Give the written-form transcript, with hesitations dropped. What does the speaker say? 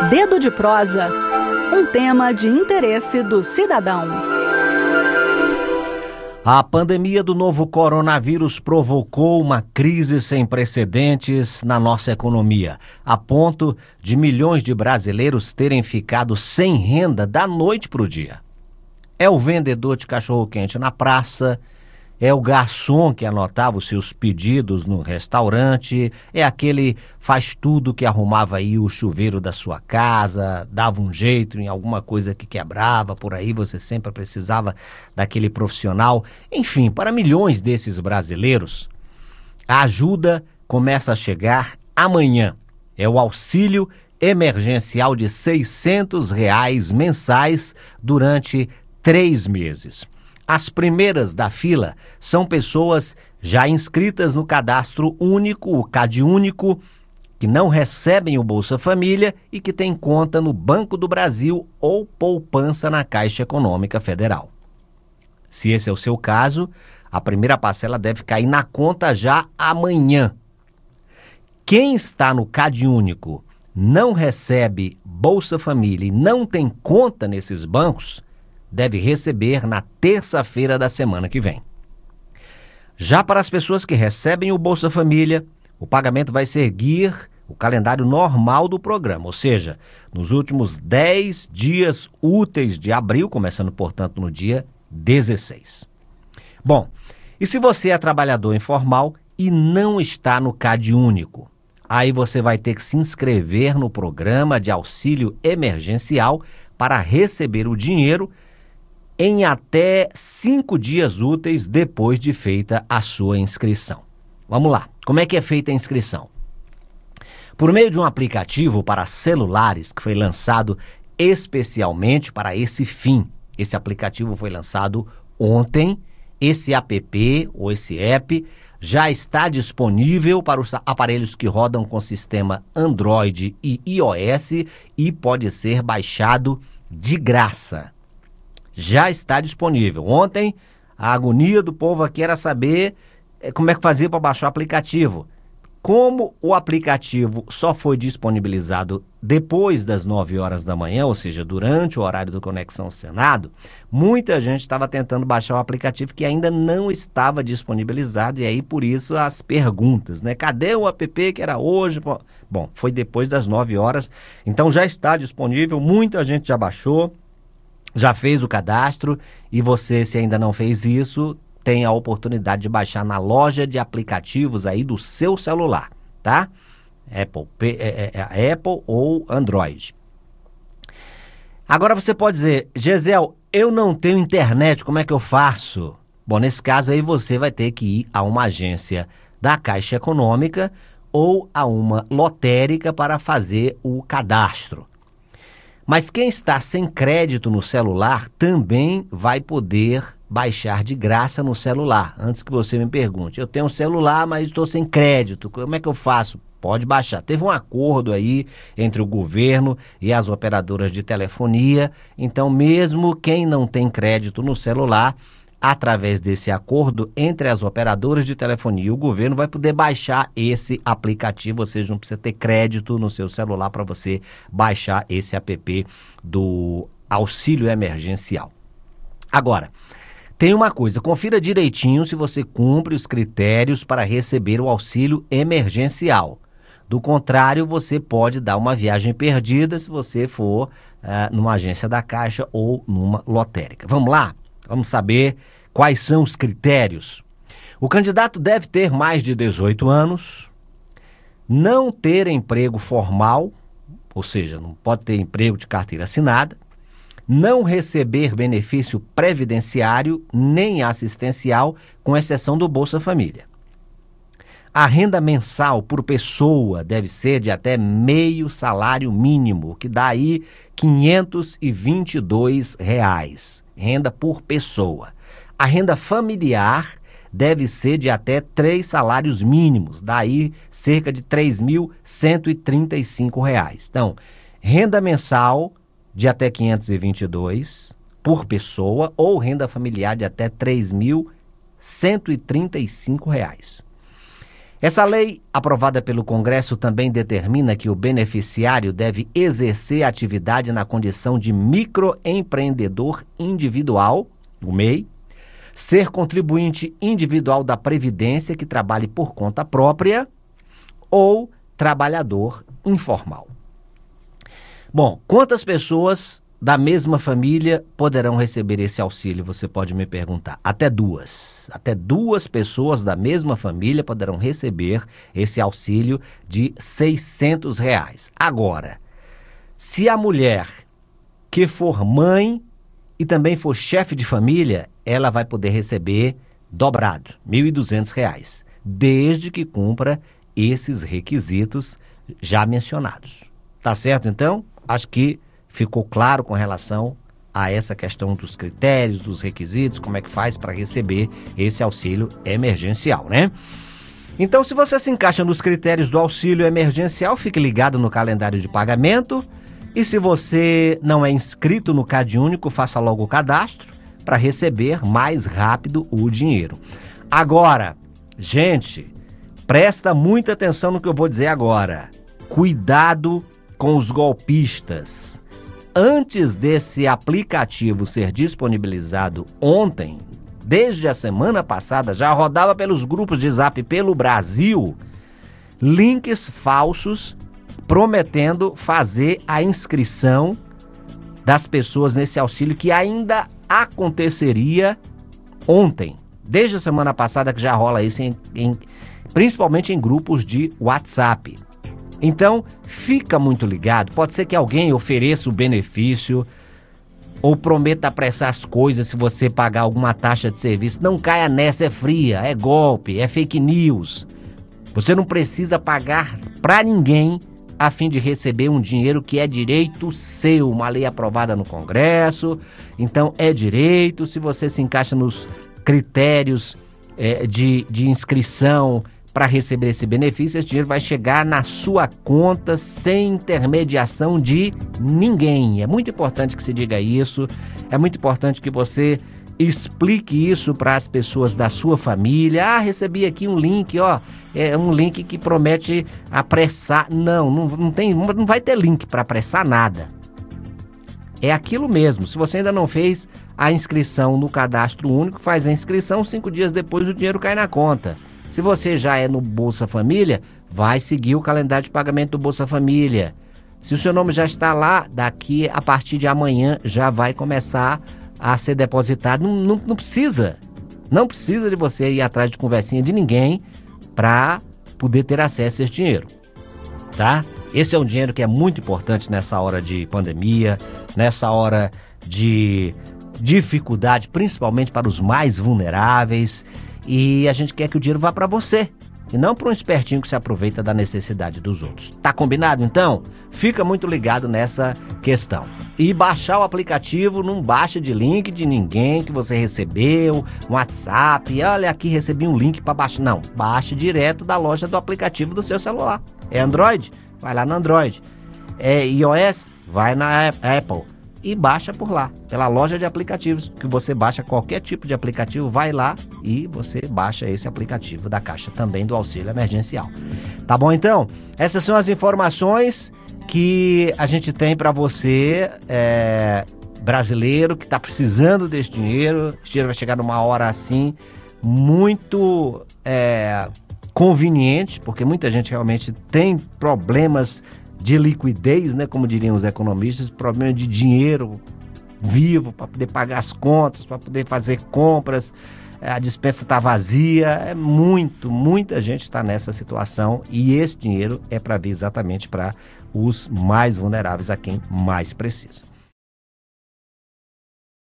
Dedo de prosa, um tema de interesse do cidadão. A pandemia do novo coronavírus provocou uma crise sem precedentes na nossa economia, a ponto de milhões de brasileiros terem ficado sem renda da noite para o dia. É o vendedor de cachorro-quente na praça, é o garçom que anotava os seus pedidos no restaurante, é aquele faz tudo que arrumava aí o chuveiro da sua casa, dava um jeito em alguma coisa que quebrava, por aí você sempre precisava daquele profissional. Enfim, para milhões desses brasileiros, a ajuda começa a chegar amanhã. É o auxílio emergencial de R$600 mensais durante 3 meses. As primeiras da fila são pessoas já inscritas no cadastro único, o CadÚnico, que não recebem o Bolsa Família e que têm conta no Banco do Brasil ou poupança na Caixa Econômica Federal. Se esse é o seu caso, a primeira parcela deve cair na conta já amanhã. Quem está no CadÚnico, não recebe Bolsa Família e não tem conta nesses bancos, deve receber na terça-feira da semana que vem. Já para as pessoas que recebem o Bolsa Família, o pagamento vai seguir o calendário normal do programa, ou seja, nos últimos 10 dias úteis de abril, começando, portanto, no dia 16. Bom, e se você é trabalhador informal e não está no CadÚnico, aí você vai ter que se inscrever no programa de auxílio emergencial para receber o dinheiro em até 5 dias úteis depois de feita a sua inscrição. Vamos lá, como é que é feita a inscrição? Por meio de um aplicativo para celulares que foi lançado especialmente para esse fim. Esse aplicativo foi lançado ontem. Esse app ou esse app já está disponível para os aparelhos que rodam com sistema Android e iOS e pode ser baixado de graça. Já está disponível. Ontem, a agonia do povo aqui era saber como é que fazia para baixar o aplicativo. Como o aplicativo só foi disponibilizado depois das 9 horas da manhã, ou seja, durante o horário do Conexão Senado, muita gente estava tentando baixar o aplicativo que ainda não estava disponibilizado, e aí por isso as perguntas, né? Cadê o app que era hoje? Bom, foi depois das 9 horas, então já está disponível, muita gente já baixou, já fez o cadastro, e você, se ainda não fez isso, tem a oportunidade de baixar na loja de aplicativos aí do seu celular, tá? Apple ou Android. Agora você pode dizer, Gisel, eu não tenho internet, como é que eu faço? Bom, nesse caso aí você vai ter que ir a uma agência da Caixa Econômica ou a uma lotérica para fazer o cadastro. Mas quem está sem crédito no celular também vai poder baixar de graça no celular. Antes que você me pergunte, eu tenho um celular, mas estou sem crédito, como é que eu faço? Pode baixar. Teve um acordo aí entre o governo e as operadoras de telefonia, então mesmo quem não tem crédito no celular, através desse acordo entre as operadoras de telefonia e o governo, vai poder baixar esse aplicativo, ou seja, não precisa ter crédito no seu celular para você baixar esse app do auxílio emergencial. Agora, tem uma coisa, confira direitinho se você cumpre os critérios para receber o auxílio emergencial. Do contrário, você pode dar uma viagem perdida se você for numa agência da Caixa ou numa lotérica. Vamos lá? Vamos saber quais são os critérios. O candidato deve ter mais de 18 anos, não ter emprego formal, ou seja, não pode ter emprego de carteira assinada, não receber benefício previdenciário nem assistencial, com exceção do Bolsa Família. A renda mensal por pessoa deve ser de até meio salário mínimo, que dá aí R$522, renda por pessoa. A renda familiar deve ser de até 3 salários mínimos, daí cerca de R$3.135. Então, renda mensal de até 522 por pessoa ou renda familiar de até R$3.135. Essa lei, aprovada pelo Congresso, também determina que o beneficiário deve exercer atividade na condição de microempreendedor individual, o MEI, ser contribuinte individual da Previdência que trabalhe por conta própria ou trabalhador informal. Bom, quantas pessoas da mesma família poderão receber esse auxílio? Você pode me perguntar. Até duas. Até duas pessoas da mesma família poderão receber esse auxílio de R$600. Agora, se a mulher que for mãe e também for chefe de família, ela vai poder receber dobrado, R$1.200, desde que cumpra esses requisitos já mencionados. Tá certo, então? Acho que ficou claro com relação a essa questão dos critérios, dos requisitos, como é que faz para receber esse auxílio emergencial, né? Então, se você se encaixa nos critérios do auxílio emergencial, fique ligado no calendário de pagamento. E se você não é inscrito no CadÚnico, faça logo o cadastro para receber mais rápido o dinheiro. Agora, gente, presta muita atenção no que eu vou dizer agora. Cuidado com os golpistas. Antes desse aplicativo ser disponibilizado ontem, desde a semana passada, já rodava pelos grupos de Zap pelo Brasil links falsos prometendo fazer a inscrição das pessoas nesse auxílio que ainda aconteceria ontem. Desde a semana passada que já rola isso, principalmente em grupos de WhatsApp. Então, fica muito ligado. Pode ser que alguém ofereça o benefício ou prometa apressar as coisas se você pagar alguma taxa de serviço. Não caia nessa, é fria, é golpe, é fake news. Você não precisa pagar para ninguém a fim de receber um dinheiro que é direito seu, uma lei aprovada no Congresso. Então, é direito. Se você se encaixa nos critérios de inscrição para receber esse benefício, esse dinheiro vai chegar na sua conta sem intermediação de ninguém. É muito importante que se diga isso, é muito importante que você explique isso para as pessoas da sua família. Ah, recebi aqui um link, é um link que promete apressar. Não vai ter link para apressar nada. É aquilo mesmo. Se você ainda não fez a inscrição no cadastro único, faz a inscrição, 5 dias depois o dinheiro cai na conta. Se você já é no Bolsa Família, vai seguir o calendário de pagamento do Bolsa Família. Se o seu nome já está lá, daqui a partir de amanhã já vai começar a ser depositado. Não precisa de você ir atrás de conversinha de ninguém para poder ter acesso a esse dinheiro, tá? Esse é um dinheiro que é muito importante nessa hora de pandemia, nessa hora de dificuldade, principalmente para os mais vulneráveis. E a gente quer que o dinheiro vá para você e não para um espertinho que se aproveita da necessidade dos outros. Tá combinado, então? Fica muito ligado nessa questão. E baixar o aplicativo, não baixa de link de ninguém que você recebeu, um WhatsApp, olha aqui, recebi um link para baixar. Não, baixe direto da loja do aplicativo do seu celular. É Android? Vai lá no Android. É iOS? Vai na Apple. E baixa por lá, pela loja de aplicativos, que você baixa qualquer tipo de aplicativo, vai lá e você baixa esse aplicativo da Caixa, também do auxílio emergencial. Tá bom, então? Essas são as informações que a gente tem para você, brasileiro, que está precisando desse dinheiro. Esse dinheiro vai chegar numa hora assim, muito conveniente, porque muita gente realmente tem problemas de liquidez, né, como diriam os economistas, problema de dinheiro vivo para poder pagar as contas, para poder fazer compras, a despensa está vazia, muita gente está nessa situação e esse dinheiro é para vir exatamente para os mais vulneráveis, a quem mais precisa.